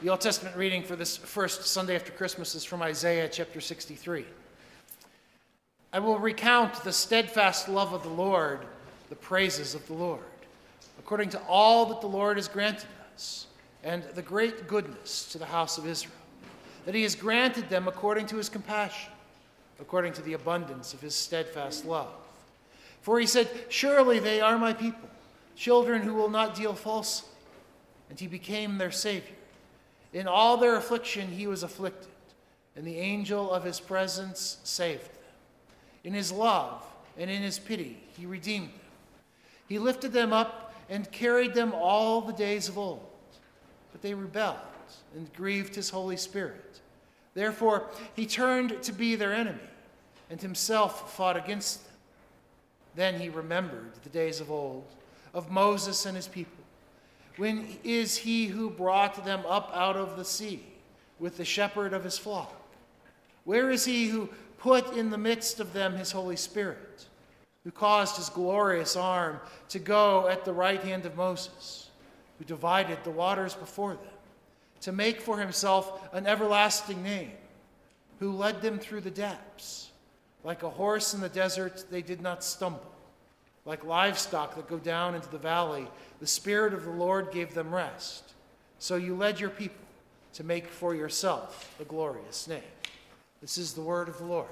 The Old Testament reading for this first Sunday after Christmas is from Isaiah chapter 63. I will recount the steadfast love of the Lord, the praises of the Lord, according to all that the Lord has granted us, and the great goodness to the house of Israel, that he has granted them according to his compassion, according to the abundance of his steadfast love. For he said, surely they are my people, children who will not deal falsely. And he became their Savior. In all their affliction he was afflicted, and the angel of his presence saved them. In his love and in his pity he redeemed them. He lifted them up and carried them all the days of old. But they rebelled and grieved his Holy Spirit. Therefore he turned to be their enemy, and himself fought against them. Then he remembered the days of old, of Moses and his people. When is he who brought them up out of the sea with the shepherd of his flock? Where is he who put in the midst of them his Holy Spirit, who caused his glorious arm to go at the right hand of Moses, who divided the waters before them, to make for himself an everlasting name, who led them through the depths? Like a horse in the desert, they did not stumble. Like livestock that go down into the valley, the Spirit of the Lord gave them rest. So you led your people to make for yourself a glorious name. This is the word of the Lord.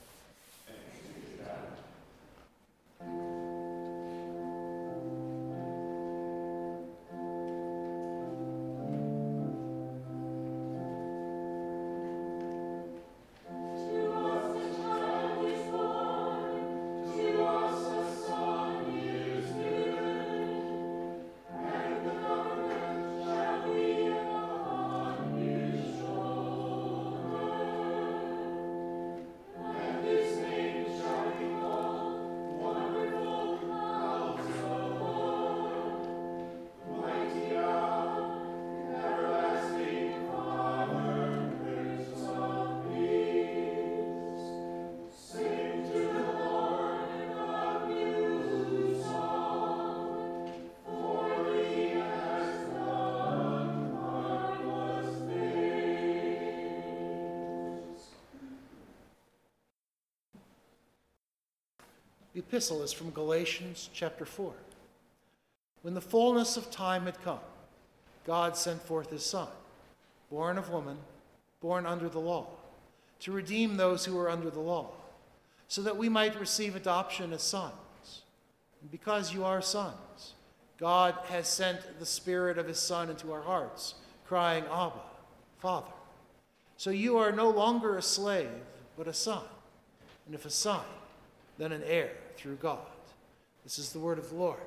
The epistle is from Galatians chapter 4. When the fullness of time had come, God sent forth his Son, born of woman, born under the law, to redeem those who were under the law, so that we might receive adoption as sons. And because you are sons, God has sent the Spirit of his Son into our hearts, crying, Abba, Father. So you are no longer a slave, but a son. And if a son, then an heir through God. This is the word of the Lord.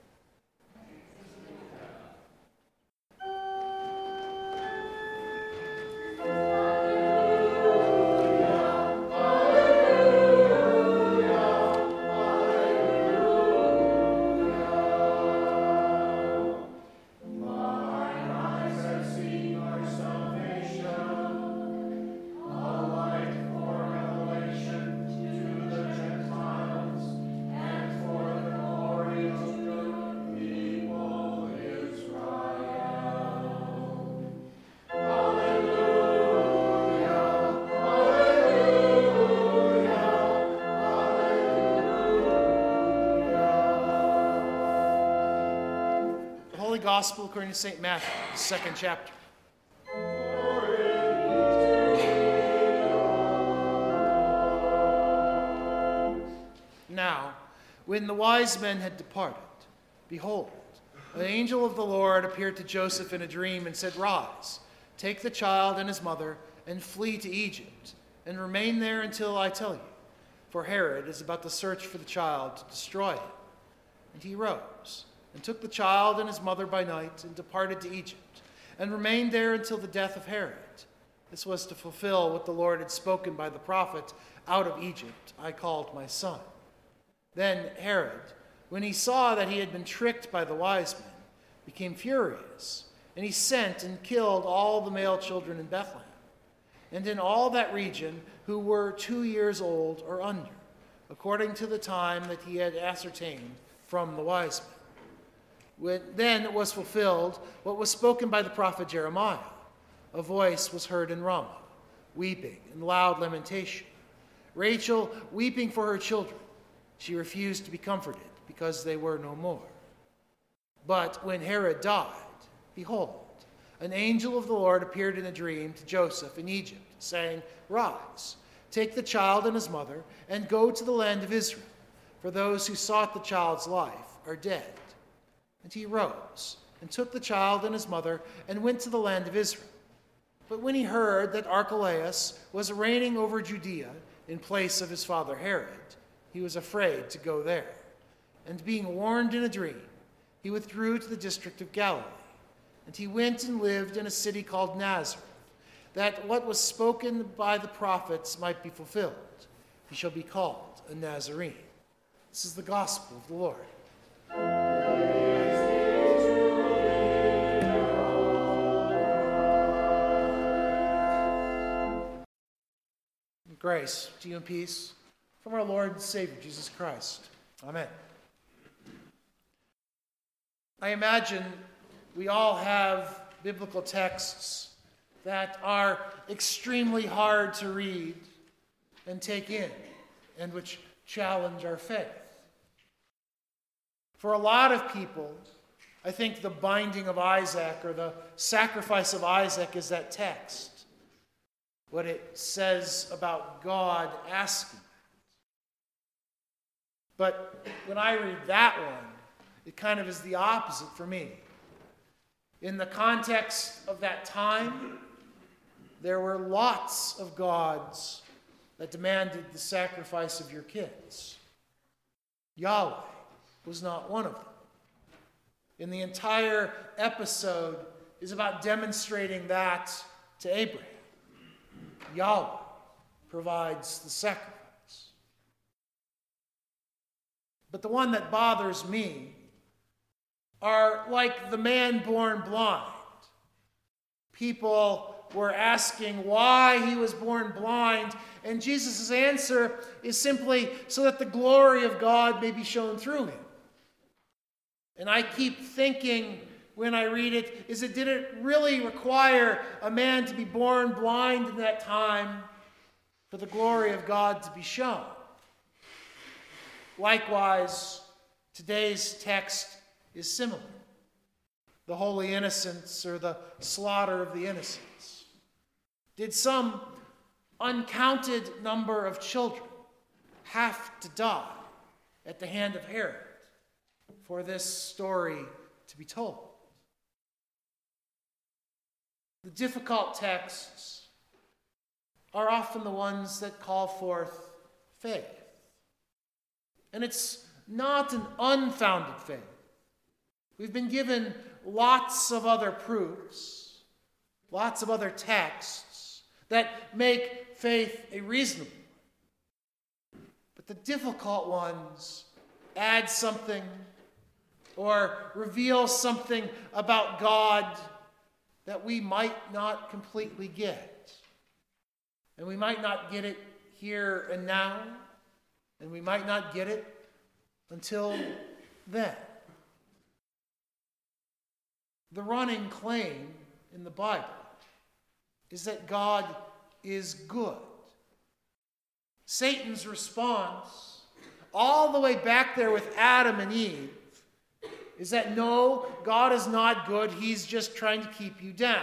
Gospel according to St. Matthew, the second chapter. Now, when the wise men had departed, behold, an angel of the Lord appeared to Joseph in a dream and said, Rise, take the child and his mother, and flee to Egypt, and remain there until I tell you, for Herod is about to search for the child to destroy him. And he rose and took the child and his mother by night, and departed to Egypt, and remained there until the death of Herod. This was to fulfill what the Lord had spoken by the prophet, Out of Egypt I called my son. Then Herod, when he saw that he had been tricked by the wise men, became furious, and he sent and killed all the male children in Bethlehem, and in all that region who were 2 years old or under, according to the time that he had ascertained from the wise men. Then it was fulfilled what was spoken by the prophet Jeremiah. a voice was heard in Ramah, weeping and loud lamentation. Rachel weeping for her children. She refused to be comforted because they were no more. But when Herod died, behold, an angel of the Lord appeared in a dream to Joseph in Egypt, saying, Rise, take the child and his mother, and go to the land of Israel, for those who sought the child's life are dead. And he rose and took the child and his mother and went to the land of Israel. But when he heard that Archelaus was reigning over Judea in place of his father Herod, he was afraid to go there. And being warned in a dream, he withdrew to the district of Galilee. And he went and lived in a city called Nazareth, that what was spoken by the prophets might be fulfilled. He shall be called a Nazarene. This is the gospel of the Lord. Grace to you and peace from our Lord and Savior, Jesus Christ. Amen. I imagine we all have biblical texts that are extremely hard to read and take in, and which challenge our faith. For a lot of people, I think the binding of Isaac or the sacrifice of Isaac is that text. What it says about God asking. But when I read that one, it kind of is the opposite for me. In the context of that time, there were lots of gods that demanded the sacrifice of your kids. Yahweh was not one of them. And the entire episode is about demonstrating that to Abraham. Yahweh provides the sacrifice. But the one that bothers me are like the man born blind. People were asking why he was born blind, and Jesus' answer is simply so that the glory of God may be shown through him. And I keep thinking when I read it, did it really require a man to be born blind in that time for the glory of God to be shown? Likewise, today's text is similar. The holy innocents or the slaughter of the innocents. Did some uncounted number of children have to die at the hand of Herod for this story to be told? The difficult texts are often the ones that call forth faith. And it's not an unfounded faith. We've been given lots of other proofs, lots of other texts that make faith a reasonable one. But the difficult ones add something or reveal something about God that we might not completely get. And we might not get it here and now, and we might not get it until then. The running claim in the Bible is that God is good. Satan's response, all the way back there with Adam and Eve, is that no, God is not good, he's just trying to keep you down.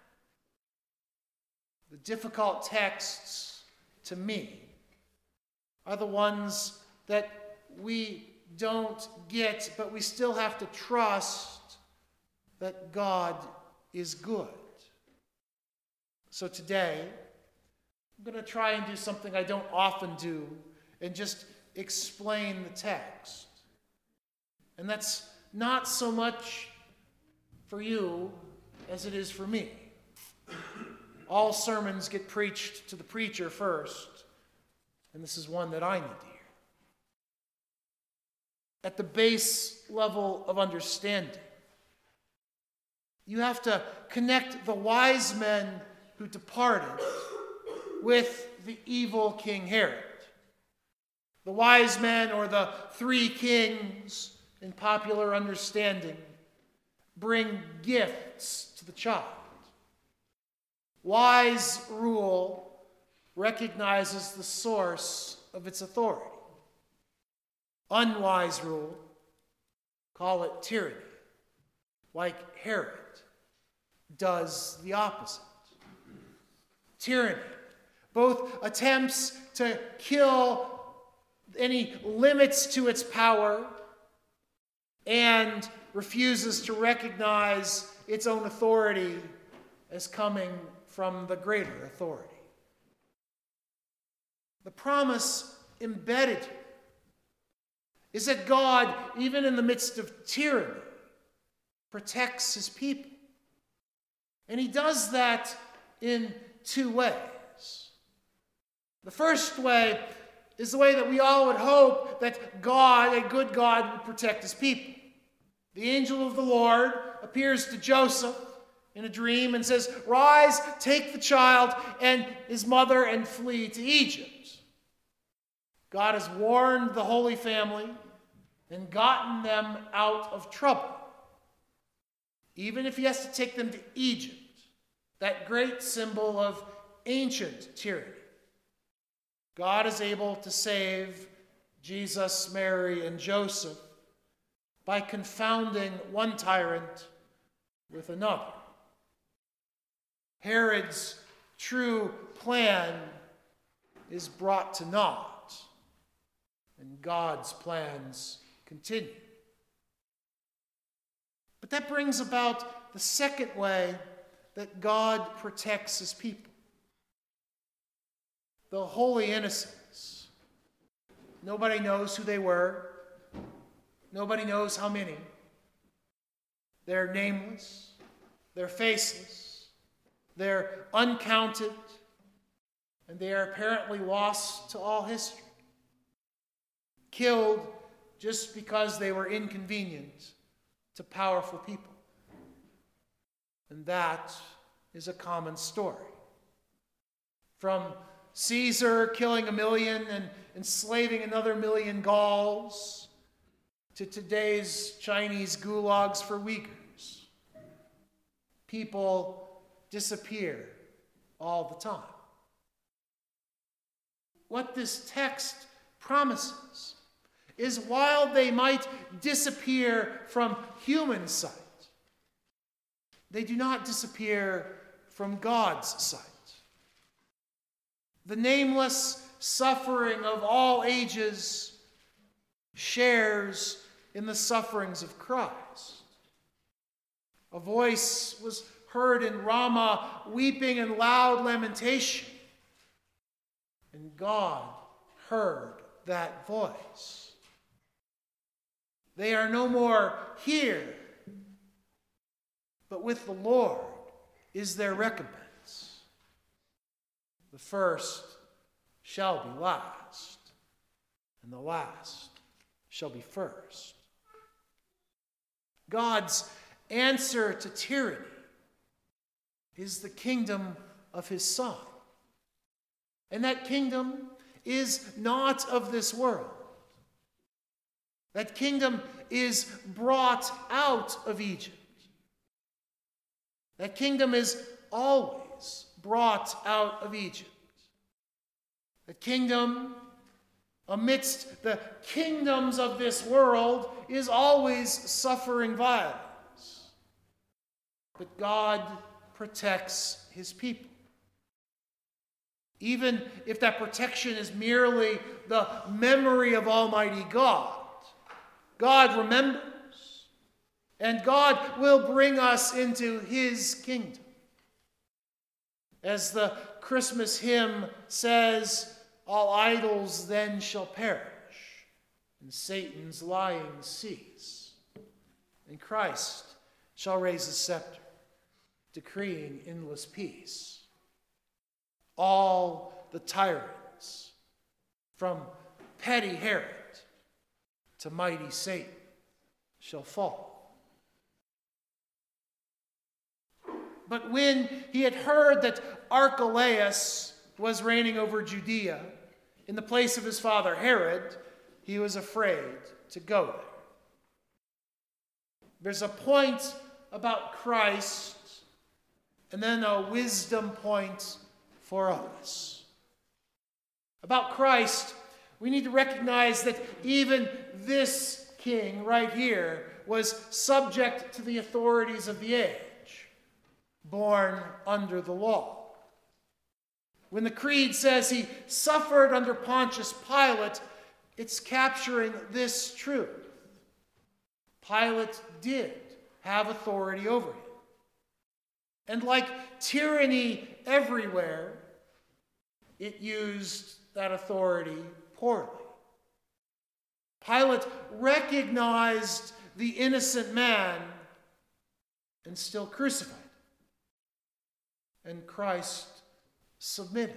The difficult texts, to me, are the ones that we don't get, but we still have to trust that God is good. So today, I'm going to try and do something I don't often do and just explain the text. And that's not so much for you as it is for me. All sermons get preached to the preacher first, and this is one that I need to hear. At the base level of understanding, you have to connect the wise men who departed with the evil King Herod. The wise men, or the three kings in popular understanding, bring gifts to the child. Wise rule recognizes the source of its authority. Unwise rule, call it tyranny, like Herod, does the opposite. Tyranny both attempts to kill any limits to its power and refuses to recognize its own authority as coming from the greater authority. The promise embedded here is that God, even in the midst of tyranny, protects his people. And he does that in two ways. The first way is the way that we all would hope that God, a good God, would protect his people. The angel of the Lord appears to Joseph in a dream and says, "Rise, take the child and his mother and flee to Egypt." God has warned the Holy Family and gotten them out of trouble. Even if he has to take them to Egypt, that great symbol of ancient tyranny, God is able to save Jesus, Mary, and Joseph by confounding one tyrant with another. Herod's true plan is brought to naught, and God's plans continue. But that brings about the second way that God protects his people. The holy innocents. Nobody knows who they were. Nobody knows how many. They're nameless. They're faceless. They're uncounted. And they are apparently lost to all history. Killed just because they were inconvenient to powerful people. And that is a common story. From Caesar killing 1 million and enslaving another 1 million Gauls, to today's Chinese gulags for Uyghurs. People disappear all the time. What this text promises is while they might disappear from human sight, they do not disappear from God's sight. The nameless suffering of all ages shares in the sufferings of Christ. A voice was heard in Ramah, weeping and loud lamentation. And God heard that voice. They are no more here, but with the Lord is their recompense. The first shall be last, and the last shall be first. God's answer to tyranny is the kingdom of his Son. And that kingdom is not of this world. That kingdom is brought out of Egypt. That kingdom is always brought out of Egypt. The kingdom, amidst the kingdoms of this world, is always suffering violence. But God protects his people. Even if that protection is merely the memory of Almighty God, God remembers, and God will bring us into his kingdom. As the Christmas hymn says, all idols then shall perish, and Satan's lying cease. And Christ shall raise his scepter, decreeing endless peace. All the tyrants, from petty Herod to mighty Satan, shall fall. But when he had heard that Archelaus was reigning over Judea in the place of his father Herod, he was afraid to go there. There's a point about Christ and then a wisdom point for us. About Christ, we need to recognize that even this king right here was subject to the authorities of the age, born under the law. When the Creed says he suffered under Pontius Pilate, it's capturing this truth. Pilate did have authority over him. And like tyranny everywhere, it used that authority poorly. Pilate recognized the innocent man and still crucified him. And Christ submitted.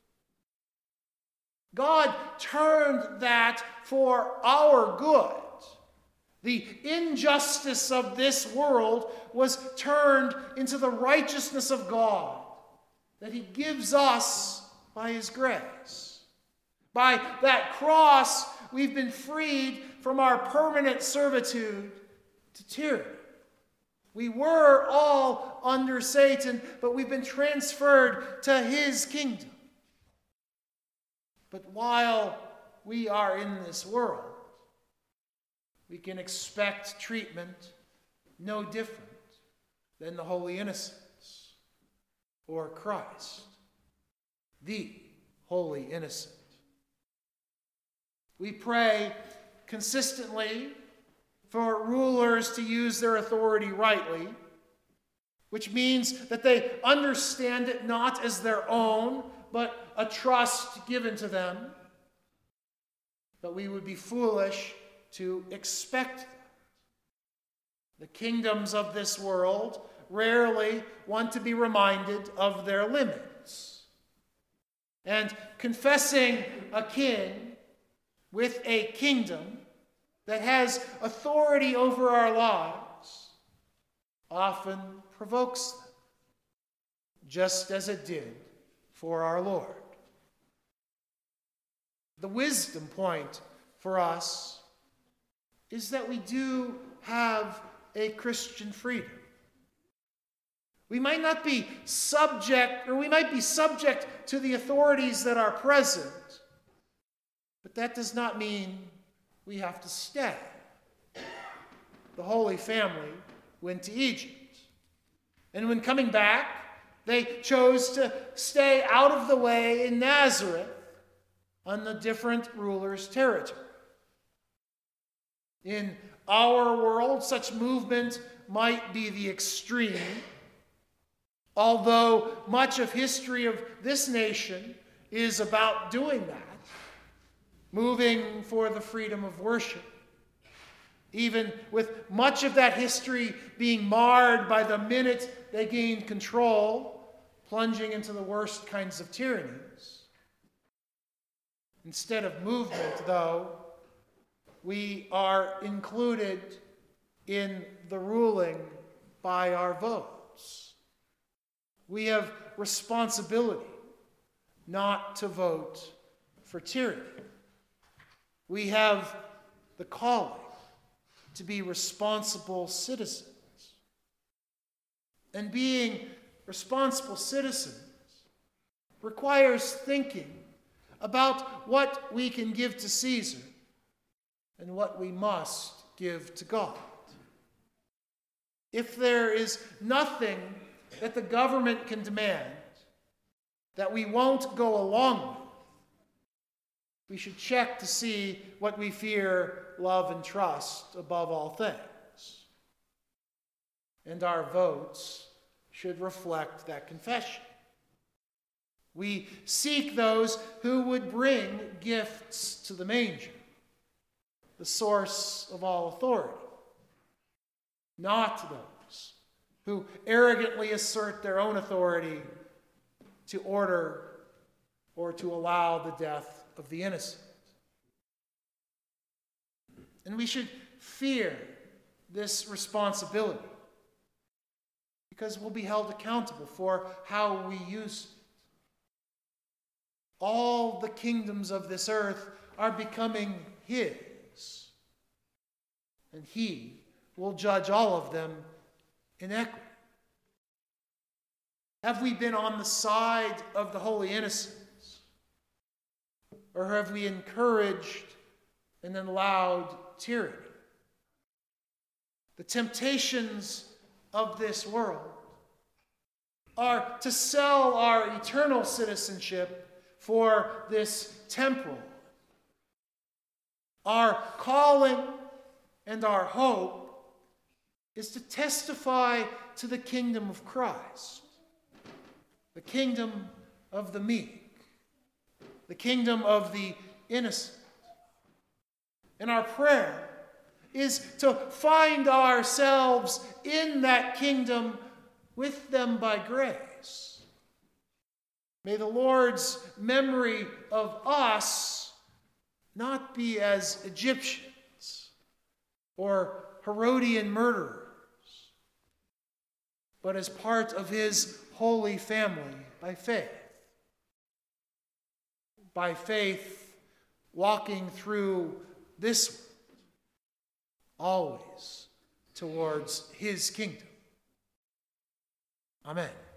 God turned that for our good. The injustice of this world was turned into the righteousness of God that he gives us by his grace. By that cross, we've been freed from our permanent servitude to tyranny. We were all under Satan, but we've been transferred to his kingdom. But while we are in this world, we can expect treatment no different than the holy innocents or Christ, the holy innocent. We pray consistently for rulers to use their authority rightly, which means that they understand it not as their own, but a trust given to them. But we would be foolish to expect that. The kingdoms of this world rarely want to be reminded of their limits. And confessing a king with a kingdom that has authority over our lives often provokes them, just as it did for our Lord. The wisdom point for us is that we do have a Christian freedom. We might not be subject, or we might be subject to the authorities that are present, but that does not mean we have to stay. The Holy Family went to Egypt, and when coming back, they chose to stay out of the way in Nazareth on the different rulers' territory. In our world, such movement might be the extreme, although much of history of this nation is about doing that, moving for the freedom of worship, even with much of that history being marred by the minute they gained control, plunging into the worst kinds of tyrannies. Instead of movement, though, we are included in the ruling by our votes. We have responsibility not to vote for tyranny. We have the calling to be responsible citizens. And being responsible citizens requires thinking about what we can give to Caesar and what we must give to God. If there is nothing that the government can demand that we won't go along with, we should check to see what we fear, love, and trust above all things. And our votes should reflect that confession. We seek those who would bring gifts to the manger, the source of all authority, not those who arrogantly assert their own authority to order or to allow the death of the innocent. And we should fear this responsibility because we'll be held accountable for how we use it. All the kingdoms of this earth are becoming his, and he will judge all of them in equity. Have we been on the side of the holy innocents? Or have we encouraged and then allowed tyranny? The temptations of this world are to sell our eternal citizenship for this temporal. Our calling and our hope is to testify to the kingdom of Christ, the kingdom of the meek, the kingdom of the innocent. And our prayer is to find ourselves in that kingdom with them by grace. May the Lord's memory of us not be as Egyptians or Herodian murderers, but as part of his holy family by faith. By faith, walking through this world, always towards his kingdom. Amen.